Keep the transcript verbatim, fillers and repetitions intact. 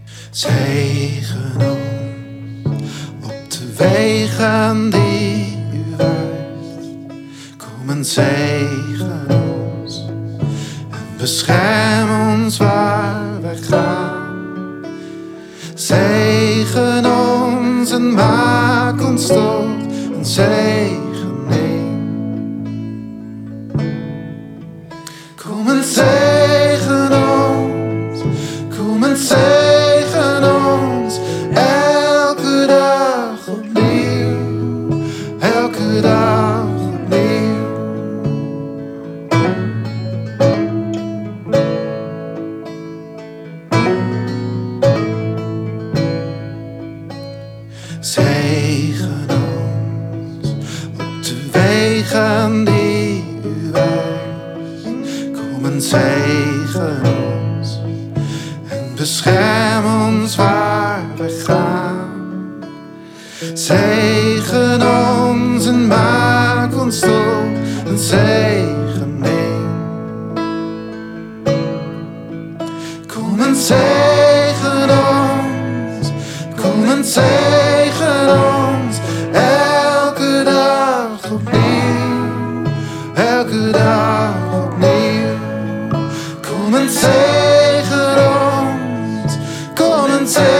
Zegen ons op de wegen die u wijst. Kom en zegen ons en bescherm ons waar wij gaan. Zegen ons en maak ons tot een zegening. Kom en zegen ons, kom en zegen ons, elke dag opnieuw, elke dag opnieuw. Zegen ons op de wegen die u wijst. Kom en zegen ons en bescherm ons waar we gaan. Zegen ons en maak ons tot een zegening. Kom en zegen ons, kom en zegen ons, elke dag opnieuw, elke dag opnieuw. Kom en zegen ons, kom en zegen